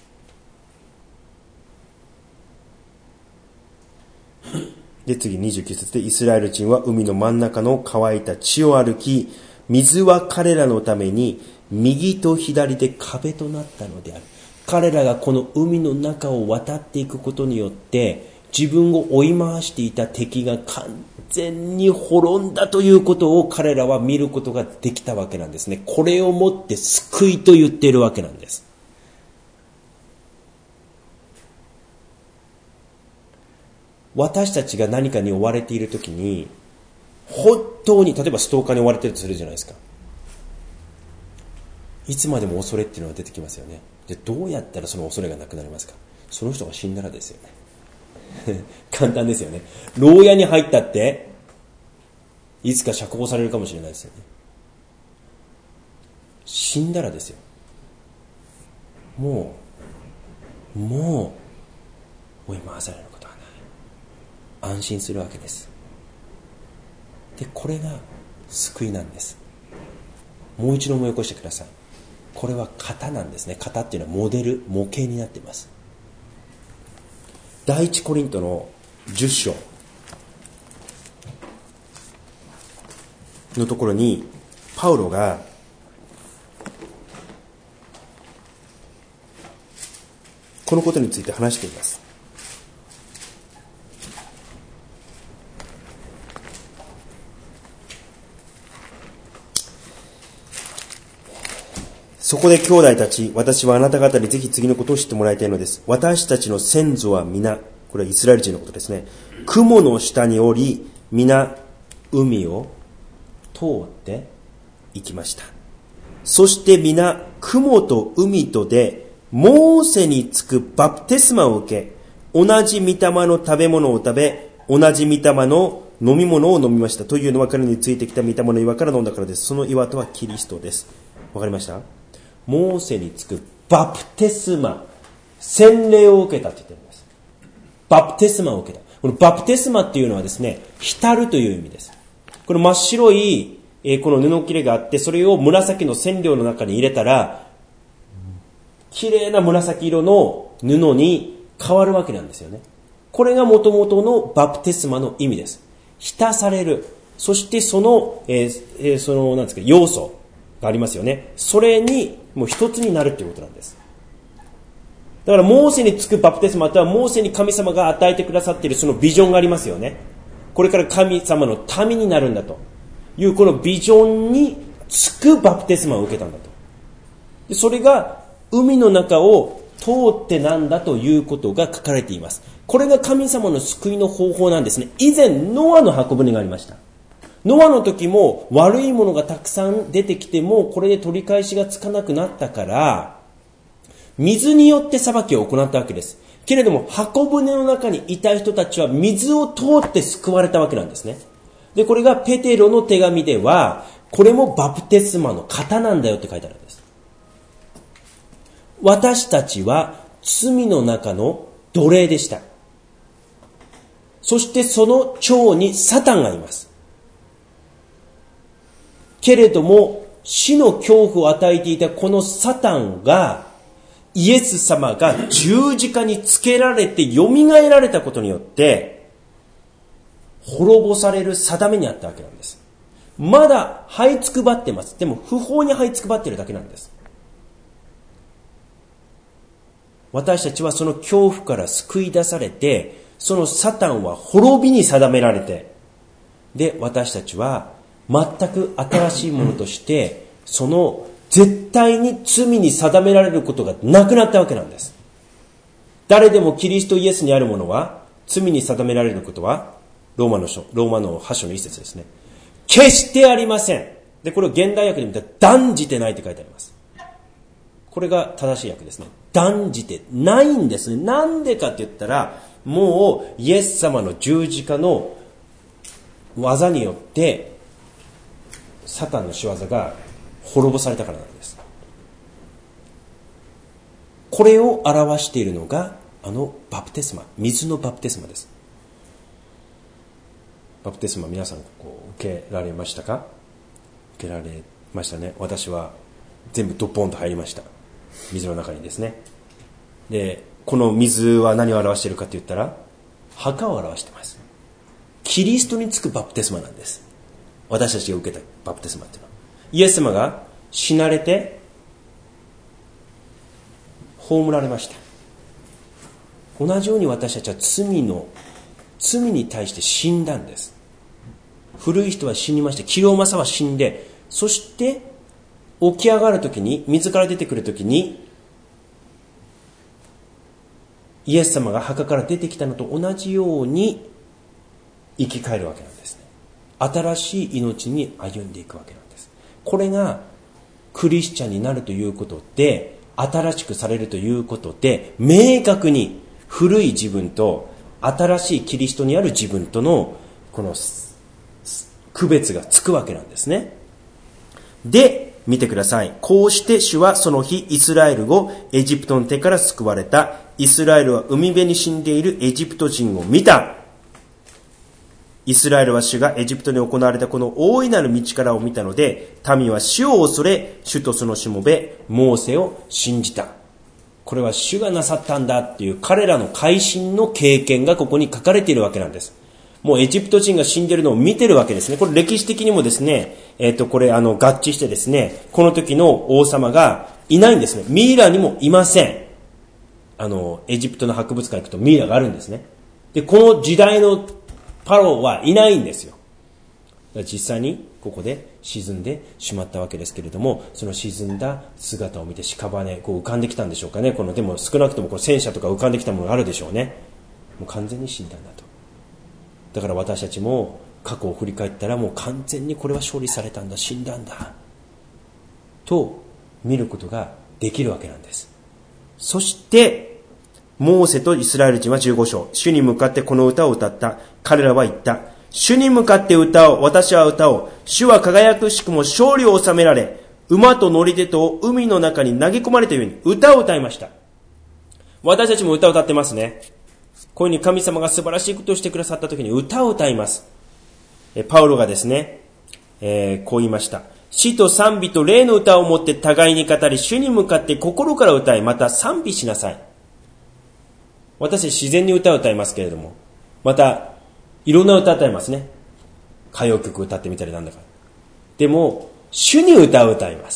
で次にじゅうきゅう節で、イスラエル人は海の真ん中の乾いた地を歩き、水は彼らのために右と左で壁となったのである。彼らがこの海の中を渡っていくことによって自分を追い回していた敵が完全に滅んだということを彼らは見ることができたわけなんですね。これをもって救いと言っているわけなんです。私たちが何かに追われているときに、本当に例えばストーカーに追われているとするじゃないですか。いつまでも恐れっていうのが出てきますよね。でどうやったらその恐れがなくなりますか。その人が死んだらですよね。簡単ですよね。牢屋に入ったっていつか釈放されるかもしれないですよね。死んだらですよ、もうもう追い回されることはない。安心するわけです。でこれが救いなんです。もう一度思い起こしてください。これは型なんですね。型っていうのはモデル、模型になっています。第一コリントのじゅっ章のところにパウロがこのことについて話しています。 そこで兄弟たち、私はあなた方にぜひ次のことを知ってもらいたいのです。私たちの先祖は皆、これはイスラエル人のことですね。雲の下におり、皆海を通って行きました。そして皆雲と海とでモーセにつくバプテスマを受け、同じ御霊の食べ物を食べ、同じ御霊の飲み物を飲みました。というのは彼についてきた御霊の岩から飲んだからです。その岩とはキリストです。わかりました？モーセにつくバプテスマ、洗礼を受けたって言ってるんです。バプテスマを受けた。このバプテスマっていうのはですね、浸るという意味です。この真っ白い、えー、この布切れがあって、それを紫の染料の中に入れたら、綺麗な紫色の布に変わるわけなんですよね。これが元々のバプテスマの意味です。浸される。そしてその、えーえー、その、なんですか、要素がありますよね。それにもう一つになるということなんです。だからモーセにつくバプテスマとは、モーセに神様が与えてくださっているそのビジョンがありますよね。これから神様の民になるんだというこのビジョンにつくバプテスマを受けたんだと。でそれが海の中を通ってなんだということが書かれています。これが神様の救いの方法なんですね。以前ノアの箱舟がありました。ノアの時も悪いものがたくさん出てきてもこれで取り返しがつかなくなったから、水によって裁きを行ったわけです。けれども箱舟の中にいた人たちは水を通って救われたわけなんですね。でこれがペテロの手紙では、これもバプテスマの型なんだよって書いてあるんです。私たちは罪の中の奴隷でした。そしてその長にサタンがいます。けれども死の恐怖を与えていたこのサタンが、イエス様が十字架につけられて蘇られたことによって滅ぼされる定めにあったわけなんです。まだ這いつくばってます。でも不法に這いつくばっているだけなんです。私たちはその恐怖から救い出されて、そのサタンは滅びに定められて、で私たちは全く新しいものとしてその絶対に罪に定められることがなくなったわけなんです。誰でもキリストイエスにあるものは罪に定められることはローマの書、ローマのはち章の一節ですね。決してありません。で、これを現代訳で見たら断じてないって書いてあります。これが正しい訳ですね。断じてないんですね。なんでかって言ったら、もうイエス様の十字架の技によってサタンの仕業が滅ぼされたからなんです。これを表しているのがあのバプテスマ、水のバプテスマです。バプテスマ皆さんこう受けられましたか？受けられましたね。私は全部ドポンと入りました。水の中にですね。で、この水は何を表しているかと言ったら、墓を表しています。キリストにつくバプテスマなんです。私たちが受けたバプテスマっていうのは、イエス様が死なれて葬られました。同じように私たちは罪の罪に対して死んだんです。古い人は死にまして、キロマサは死んで、そして起き上がるときに、水から出てくるときに、イエス様が墓から出てきたのと同じように生き返るわけなんですね。新しい命に歩んでいくわけなんです。これがクリスチャンになるということで、新しくされるということで、明確に古い自分と新しいキリストにある自分とのこの区別がつくわけなんですね。で、見てください。こうして主はその日イスラエルをエジプトの手から救われた。イスラエルは海辺に死んでいるエジプト人を見た。イスラエルは主がエジプトに行われたこの大いなる道からを見たので、民は主を恐れ、主とそのしもべモーセを信じた。これは主がなさったんだっていう彼らの改心の経験がここに書かれているわけなんです。もうエジプト人が死んでいるのを見てるわけですね。これ歴史的にもですね、えっとこれあの合致してですね、この時の王様がいないんですね。ミイラにもいません。あのエジプトの博物館行くとミイラがあるんですね。で、この時代のパロはいないんですよ。実際にここで沈んでしまったわけですけれども、その沈んだ姿を見て屍こう浮かんできたんでしょうかね。このでも少なくともこう戦車とか浮かんできたものがあるでしょうね。もう完全に死んだんだと。だから私たちも過去を振り返ったら、もう完全にこれは勝利されたんだ、死んだんだと見ることができるわけなんです。そしてモーセとイスラエル人はじゅうご章、主に向かってこの歌を歌った。彼らは言った。主に向かって歌おう。私は歌おう。主は輝くしくも勝利を収められ、馬と乗り手と海の中に投げ込まれたように歌を歌いました。私たちも歌を歌ってますね。こういうふうに神様が素晴らしいことをしてくださったときに歌を歌います。パウロがですね、えー、こう言いました。詩と賛美と霊の歌をもって互いに語り、主に向かって心から歌い、また賛美しなさい。私自然に歌を歌いますけれども、またいろんな歌を歌いますね。歌謡曲歌ってみたりなんだか。でも主に歌を歌います。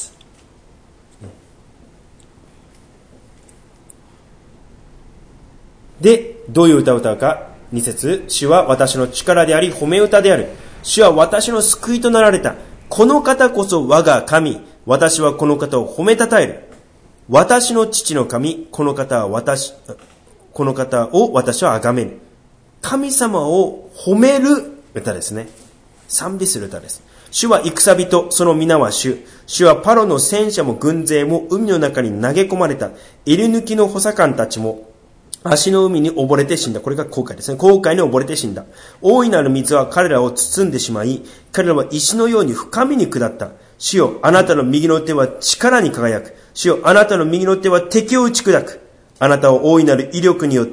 で、どういう歌を歌うか。に節、主は私の力であり褒め歌である。主は私の救いとなられた。この方こそ我が神。私はこの方を褒めたたえる。私の父の神。この方は私、この方を私は崇める。神様を褒める歌ですね。賛美する歌です。主は戦人、その皆は主。主はパロの戦車も軍勢も海の中に投げ込まれた。襟抜きの補佐官たちも足の海に溺れて死んだ。これが航海ですね。航海に溺れて死んだ。大いなる水は彼らを包んでしまい、彼らは石のように深みに下った。主よ、あなたの右の手は力に輝く。主よ、あなたの右の手は敵を打ち砕く。あなたを大いなる威力によって、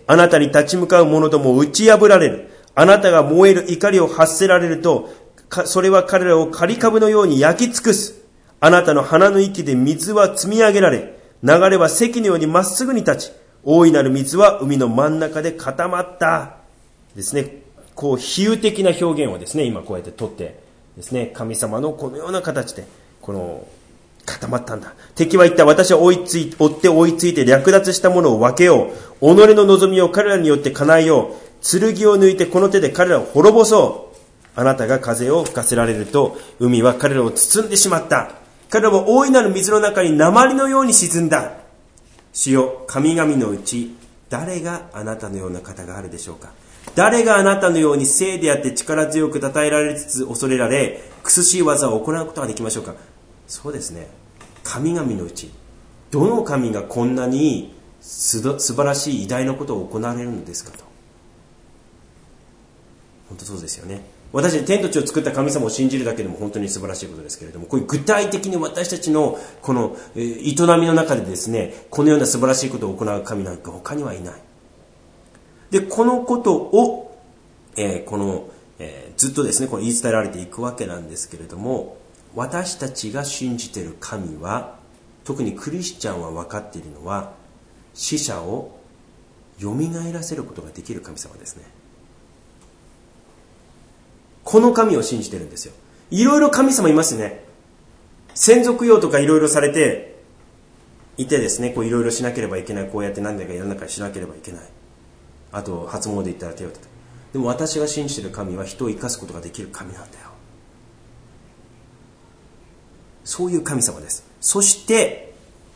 あなたに立ち向かう者どもを打ち破られる。あなたが燃える怒りを発せられると、それは彼らを刈り株のように焼き尽くす。あなたの鼻の息で水は積み上げられ、流れは堰のようにまっすぐに立ち、大いなる水は海の真ん中で固まったですね。こう比喩的な表現をですね、今こうやって取ってですね、神様のこのような形でこの固まったんだ。敵は言った。私は追いつい追って追いついて略奪したものを分けよう。己の望みを彼らによって叶えよう。剣を抜いてこの手で彼らを滅ぼそう。あなたが風を吹かせられると、海は彼らを包んでしまった。彼らは大いなる水の中に鉛のように沈んだ。主よ、神々のうち誰があなたのような方があるでしょうか。誰があなたのように聖であって力強く称えられつつ恐れられ、苦しい技を行うことができましょうか。そうですね。神々のうちどの神がこんなにすど素晴らしい偉大なことを行われるのですかと。本当そうですよね。私たち天と地を作った神様を信じるだけでも本当に素晴らしいことですけれども、こういう具体的に私たちのこの営みの中でですね、このような素晴らしいことを行う神なんか他にはいない。で、このことを、えー、この、えー、ずっとですね、この言い伝えられていくわけなんですけれども、私たちが信じている神は、特にクリスチャンは分かっているのは、死者を蘇らせることができる神様ですね。この神を信じてるんですよ。いろいろ神様いますね。先祖供養とかいろいろされていてですね、こういろいろしなければいけない、こうやって何だかやらなきゃしなければいけない。あと初詣行ったら手を叩く。でも私が信じている神は人を生かすことができる神なんだよ。そういう神様です。そして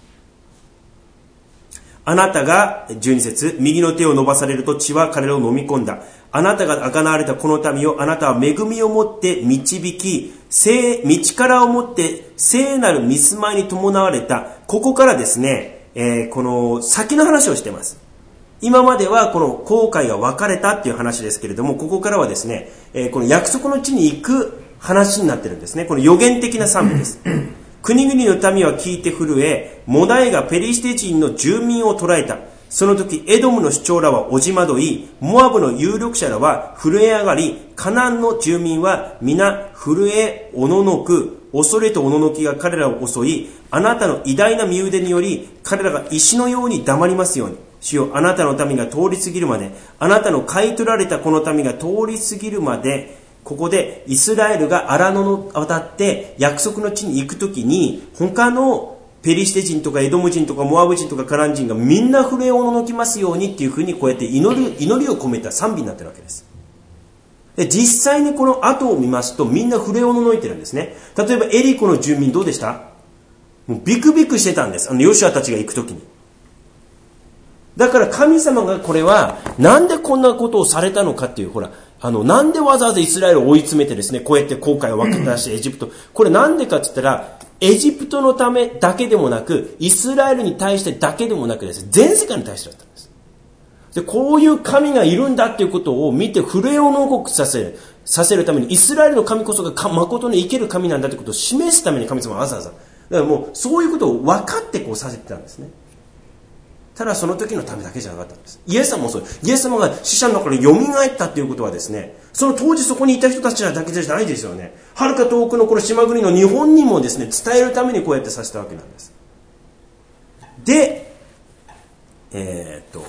あなたがじゅうに節、右の手を伸ばされると血は彼らを飲み込んだ。あなたが贖われたこの民をあなたは恵みをもって導き、聖道からをもって聖なる見住まいに伴われた。ここからですね、えー、この先の話をしています。今まではこの航海が分かれたっていう話ですけれども、ここからはですね、えー、この約束の地に行く話になってるんですね。この予言的な賛美です。国々の民は聞いて震え、モダエがペリシテ人の住民を捕らえた。その時エドムの首長らはおじまどい、モアブの有力者らは震え上がり、カナンの住民は皆震えおののく、恐れとおののきが彼らを襲い、あなたの偉大な身腕により彼らが石のように黙りますように。主よ、あなたの民が通り過ぎるまで、あなたの買い取られたこの民が通り過ぎるまで、ここでイスラエルが荒野を渡って約束の地に行くときに、他のペリシテ人とかエドム人とかモアブ人とかカナン人がみんな震えおののきますようにっていうふうに、こうやって祈る祈りを込めた賛美になっているわけです。 で、実際にこの後を見ますと、みんな触れおののいてるんですね。例えばエリコの住民どうでした？もうビクビクしてたんです。あのヨシュアたちが行くときに。だから神様がこれは、なんでこんなことをされたのかっていう、ほら、あの、なんでわざわざイスラエルを追い詰めてですね、こうやって航海を分け出してエジプト。これなんでかって言ったら、エジプトのためだけでもなく、イスラエルに対してだけでもなくですね、全世界に対してだったんです。で、こういう神がいるんだっていうことを見て、震えをのごくさせる、させるために、イスラエルの神こそが誠に生ける神なんだってことを示すために神様はわざわざ。だからもう、そういうことを分かってこうさせてたんですね。ただその時のためだけじゃなかったんです。イエス様もそう。イエス様が死者の中から蘇ったっていうことはですね、その当時そこにいた人たちだけじゃないですよね。はるか遠くのこの島国の日本にもですね、伝えるためにこうやってさせたわけなんです。で、えー、っと、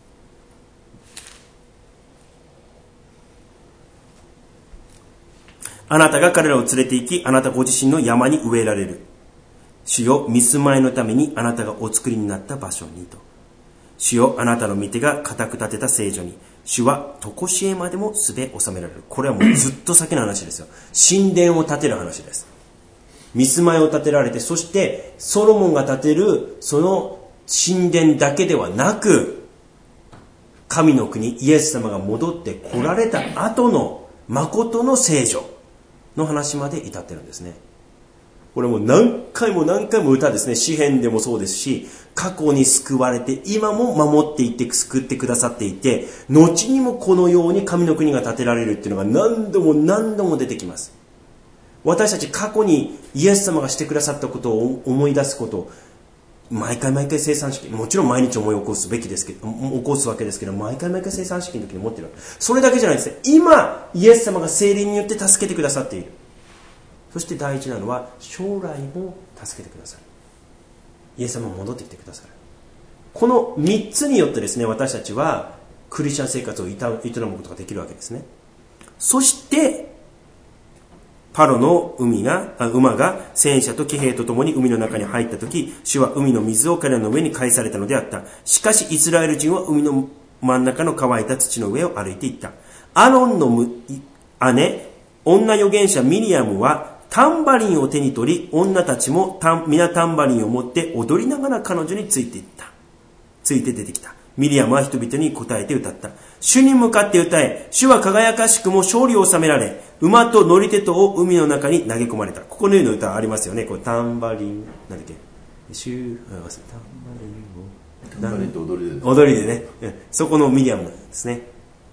あなたが彼らを連れて行き、あなたご自身の山に植えられる。主よ、見住まいのためにあなたがお作りになった場所にと。主よ、あなたの御手が固く立てた聖所に。主は常しえまでもすべ収められる。これはもうずっと先の話ですよ。神殿を建てる話です。見住まいを建てられて、そしてソロモンが建てるその神殿だけではなく、神の国イエス様が戻って来られた後の誠の聖所の話まで至ってるんですね。これも何回も何回も歌ですね。詩篇でもそうですし、過去に救われて今も守っていって救ってくださっていて、後にもこのように神の国が建てられるっていうのが何度も何度も出てきます。私たち過去にイエス様がしてくださったことを思い出すことを毎回毎回生産式、もちろん毎日思い起こすべきですけど、起こすわけですけど、毎回毎回生産式の時に持ってる。それだけじゃないですね。今イエス様が聖霊によって助けてくださっている。そして第一なのは将来も助けてくださる。イエス様も戻ってきてくださる。この三つによってですね、私たちはクリスチャン生活を営むことができるわけですね。そしてパロの海が馬が戦車と騎兵とともに海の中に入ったとき、主は海の水を彼らの上に返されたのであった。しかしイスラエル人は海の真ん中の乾いた土の上を歩いていった。アロンの姉、女預言者ミリアムはタンバリンを手に取り、女たちも皆タンバリンを持って踊りながら彼女についていった。ついて出てきた。ミリアムは人々に答えて歌った。主に向かって歌え。主は輝かしくも勝利を収められ、馬と乗り手とを海の中に投げ込まれた。ここのような歌ありますよね。こうタンバリン、なんだっけ。主、タンバリンを。 タンバリンと踊りで。 踊りでね。そこのミリアムなんですね。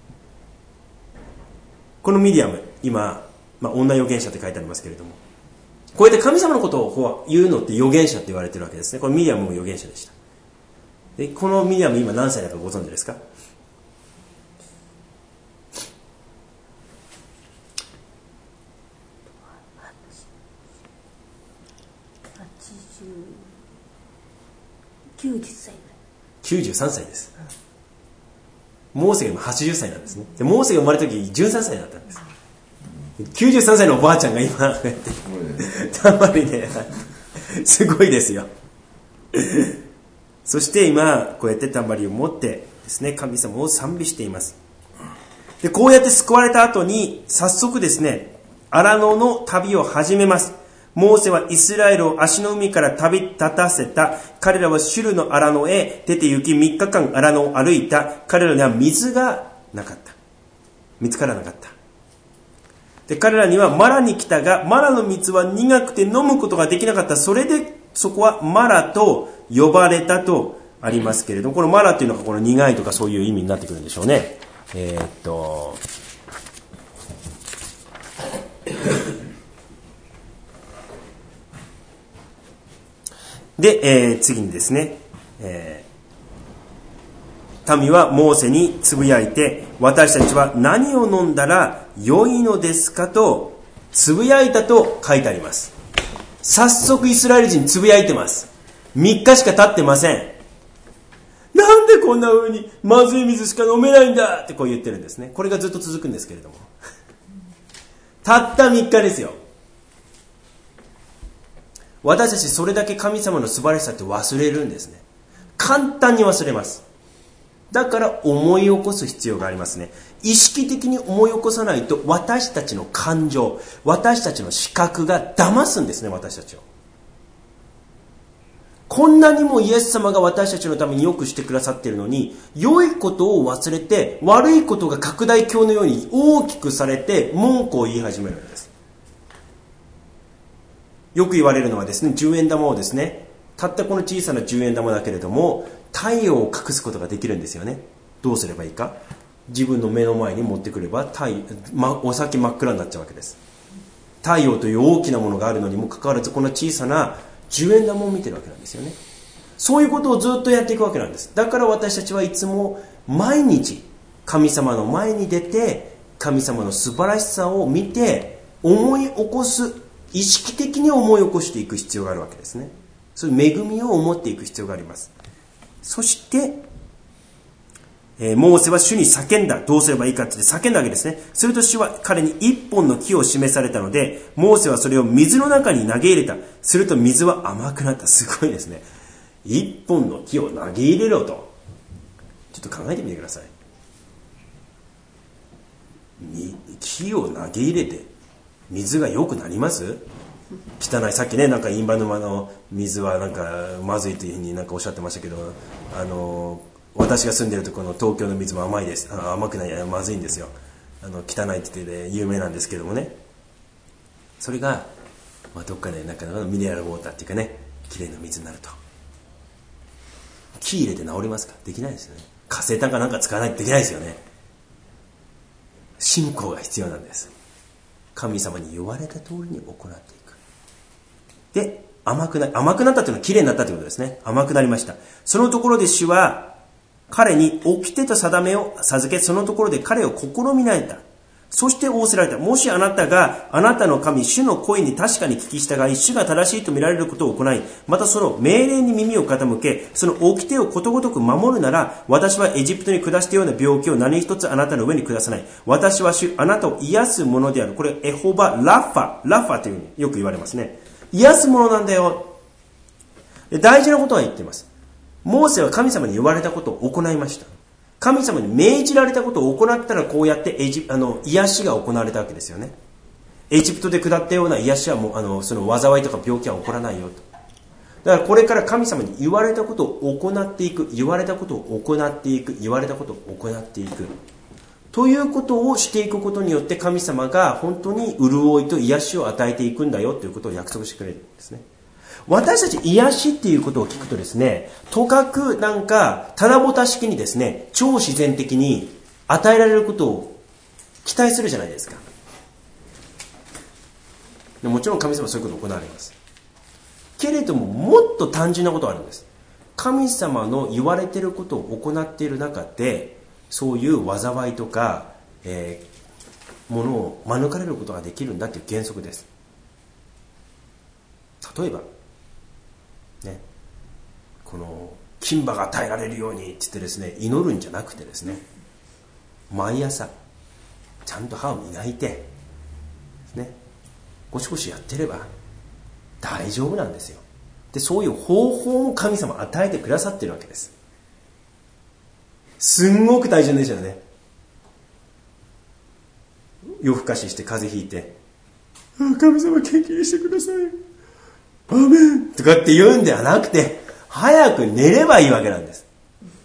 このミリアム、今、まあ、女預言者って書いてありますけれども、こうやって神様のことを言うのって預言者って言われてるわけですね。これミリアムも預言者でした。で、このミリアム今何歳だかご存知ですか？ きゅうじゅっさい。 きゅうじゅうさんさいです。モーセが今はちじゅっさいなんですね。でモーセが生まれた時じゅうさんさいだったんです。きゅうじゅうさんさいのおばあちゃんが今たんまりね、すごいですよ。そして今こうやってタンバリンを持ってですね、神様を賛美しています。でこうやって救われた後に早速ですね、荒野の旅を始めます。モーセはイスラエルを足の海から旅立たせた。彼らはシュルの荒野へ出て行き、みっかかん荒野を歩いた。彼らには水がなかった。見つからなかった。で彼らにはマラに来たが、マラの水は苦くて飲むことができなかった。それでそこはマラと呼ばれたとありますけれども、このマラというのがこの苦いとかそういう意味になってくるんでしょうね。えー、っとで、えー、次にですね、えー、民はモーセにつぶやいて、私たちは何を飲んだら良いのですかとつぶやいたと書いてあります。早速イスラエル人つぶやいてます。みっかしか経ってません。なんでこんな風にまずい水しか飲めないんだってこう言ってるんですね。これがずっと続くんですけれども、たったみっかですよ。私たちそれだけ神様の素晴らしさって忘れるんですね。簡単に忘れます。 だから思い起こす必要がありますね。意識的に思い起こさないと、私たちの感情、私たちの視覚が騙すんですね、私たちを。こんなにもイエス様が私たちのためによくしてくださっているのに、良いことを忘れて悪いことが拡大鏡のように大きくされて文句を言い始めるんです。よく言われるのはですね、じゅうえん玉をですね、たったこの小さなじゅうえん玉だけれども太陽を隠すことができるんですよね。どうすればいいか。自分の目の前に持ってくれば太、ま、お先真っ暗になっちゃうわけです。太陽という大きなものがあるのにもかかわらず、この小さなじゅうえん玉を見てるわけなんですよね。そういうことをずっとやっていくわけなんです。だから私たちはいつも毎日神様の前に出て、神様の素晴らしさを見て思い起こす、意識的に思い起こしていく必要があるわけですね。そういう恵みを思っていく必要があります。そして、えー、モーセは主に叫んだ。どうすればいいかって言って叫んだわけですね。すると主は彼に一本の木を示されたので、モーセはそれを水の中に投げ入れた。すると水は甘くなった。すごいですね。一本の木を投げ入れろと。ちょっと考えてみてください。木を投げ入れて水が良くなります？汚い。さっきね、なんかインバ沼の水はなんかまずいというふうになんかおっしゃってましたけど、あの私が住んでいるところの東京の水も甘いです。あ甘くない、まずいんですよ。あの汚いって言って有名なんですけどもね。それが、まあ、どっかでなんかミネラルウォーターっていうかね、きれいな水になると。木入れて治りますか？できないですよね。活性炭かなんか使わないとできないですよね。信仰が必要なんです。神様に言われた通りに行っていく。で、甘くな、甘くなったというのはきれいになったということですね。甘くなりました。そのところで主は彼に掟と定めを授け、そのところで彼を試みられた。そして仰せられた。もしあなたがあなたの神主の声に確かに聞き従い、主が正しいと見られることを行い、またその命令に耳を傾け、その掟をことごとく守るなら、私はエジプトに下したような病気を何一つあなたの上に下さない。私は主、あなたを癒すものである。これエホバラファ、ラファというふうによく言われますね。癒すものなんだよ。大事なことは言っています。モーセは神様に言われたことを行いました。神様に命じられたことを行ったら、こうやってエジあの癒しが行われたわけですよね。エジプトで下ったような癒しはもうあのその災いとか病気は起こらないよと。だからこれから神様に言われたことを行っていく、言われたことを行っていく、言われたことを行っていくということをしていくことによって、神様が本当に潤いと癒しを与えていくんだよということを約束してくれるんですね。私たち癒しっていうことを聞くとですね、とかくなんか棚ぼた式にですね、超自然的に与えられることを期待するじゃないですか。でもちろん神様はそういうことを行われます。けれどももっと単純なことがあるんです。神様の言われていることを行っている中で、そういう災いとか、えー、ものを免れることができるんだという原則です。例えばね、この金歯が与えられるようにって言ってですね、祈るんじゃなくてですね、毎朝ちゃんと歯を磨いてですね、ゴシゴシやってれば大丈夫なんですよ。で、そういう方法も神様与えてくださっているわけです。すんごく大事ですよね。夜更かしして風邪ひいて、神様元気にしてください、アーメンとかって言うんではなくて、早く寝ればいいわけなんです。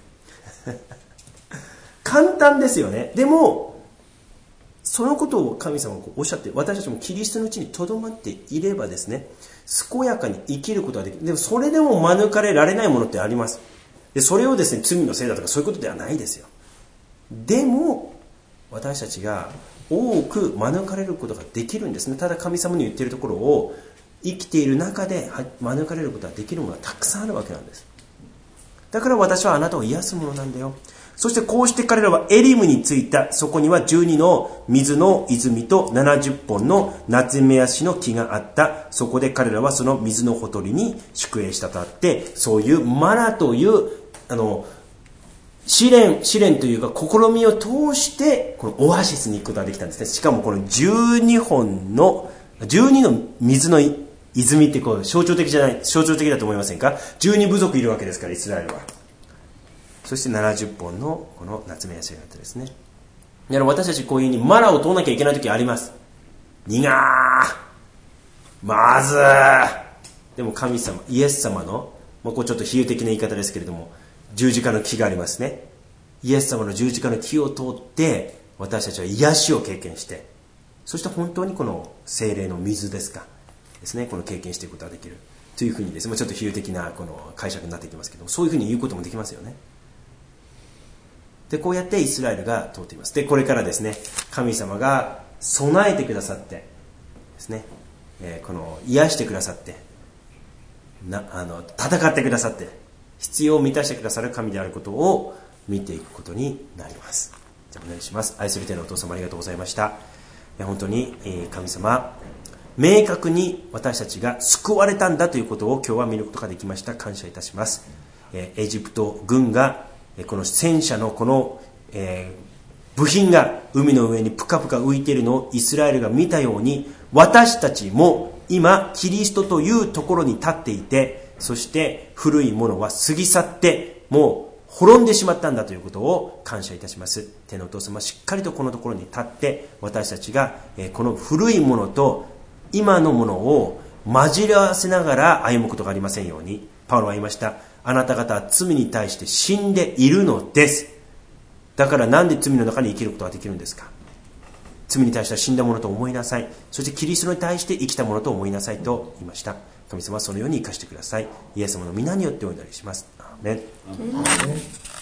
簡単ですよね。でもそのことを神様がおっしゃって、私たちもキリストのうちにとどまっていればですね、健やかに生きることができる。でもそれでも免れられないものってあります。でそれをですね、罪のせいだとかそういうことではないですよ。でも私たちが多く免れることができるんですね。ただ神様に言っているところを生きている中で免れることができるものがたくさんあるわけなんです。だから私はあなたを癒すものなんだよ。そしてこうして彼らはエリムに着いた。そこにはじゅうにの水の泉とななじゅっぽんのナツメヤシの木があった。そこで彼らはその水のほとりに宿営したとあって、そういうマナというあの試練、試練というか試みを通してこのオアシスに行くことができたんですね。しかもこのじゅうにほんのじゅうにの水の泉ってこう象徴的じゃない、象徴的だと思いませんか？じゅうに部族いるわけですから、イスラエルは。 そしてななじゅっぽんのこの夏目ヤシがあってですね。だから私たちこういうふうにマナーを通らなきゃいけない時あります。苦ーまずーでも神様、イエス様の、まあ、こうちょっと比喩的な言い方ですけれども、十字架の木がありますね。イエス様の十字架の木を通って私たちは癒しを経験して、そして本当にこの聖霊の水ですかですね、この経験していくことができるというふうにですね、ちょっと比喩的なこの解釈になっていきますけども、そういうふうに言うこともできますよね。でこうやってイスラエルが通っています。でこれからですね、神様が備えてくださってですね、えー、この癒してくださってなあの戦ってくださって必要を満たしてくださる神であることを見ていくことになります。じゃあお願いします。愛する天のお父様、ありがとうございました。本当に、えー、神様、明確に私たちが救われたんだということを今日は見ることができました。感謝いたします。えー、エジプト軍がこの戦車のこの、えー、部品が海の上にプカプカ浮いているのをイスラエルが見たように、私たちも今キリストというところに立っていて、そして古いものは過ぎ去ってもう滅んでしまったんだということを感謝いたします。天のお父様、しっかりとこのところに立って私たちが、えー、この古いものと今のものを混じらせながら歩むことがありませんように。パウロは言いました。あなた方は罪に対して死んでいるのです。だからなんで罪の中に生きることができるんですか。罪に対しては死んだものと思いなさい。そしてキリストに対して生きたものと思いなさいと言いました。神様はそのように生かしてください。イエス様の皆によってお祈りします。アーメン。